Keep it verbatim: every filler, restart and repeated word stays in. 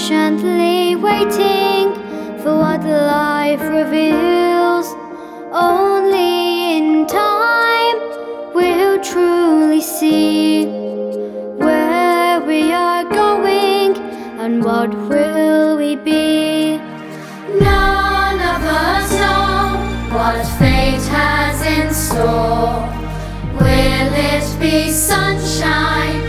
patiently waiting for what life reveals. Only in time we'll truly see where we are going and what will we be. None of us know what fate has in store. Will it be sunshine